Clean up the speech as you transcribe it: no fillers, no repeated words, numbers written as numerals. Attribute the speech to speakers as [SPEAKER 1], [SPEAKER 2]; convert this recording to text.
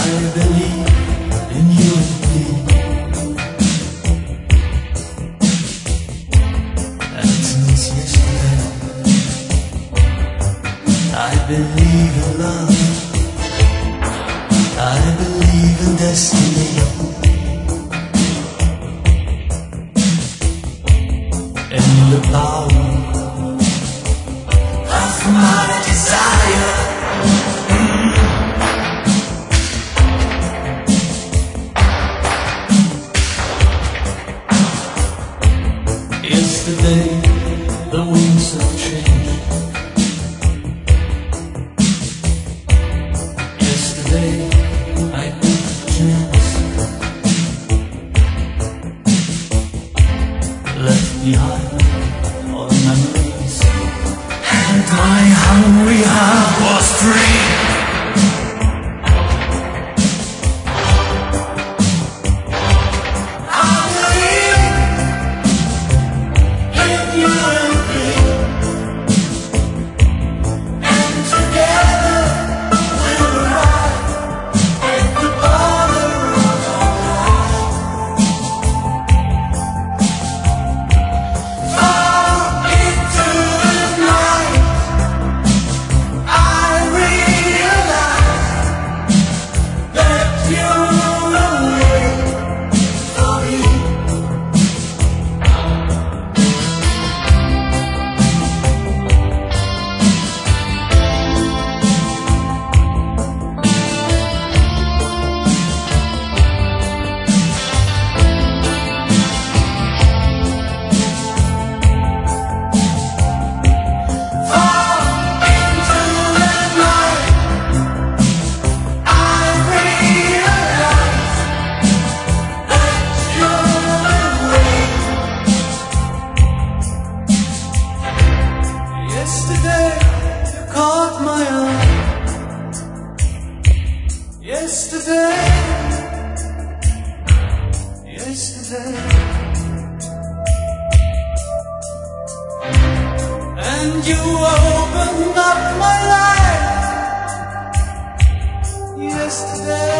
[SPEAKER 1] believe in you and me. And since yesterday, I believe in love. I believe in destiny. In the power of my desire. Yesterday, the winds have changed. Yesterday, I took a chance, left behind all memories, and my hungry heart was free. Yesterday, you caught my eye. Yesterday, yesterday, and you opened up my life. Yesterday.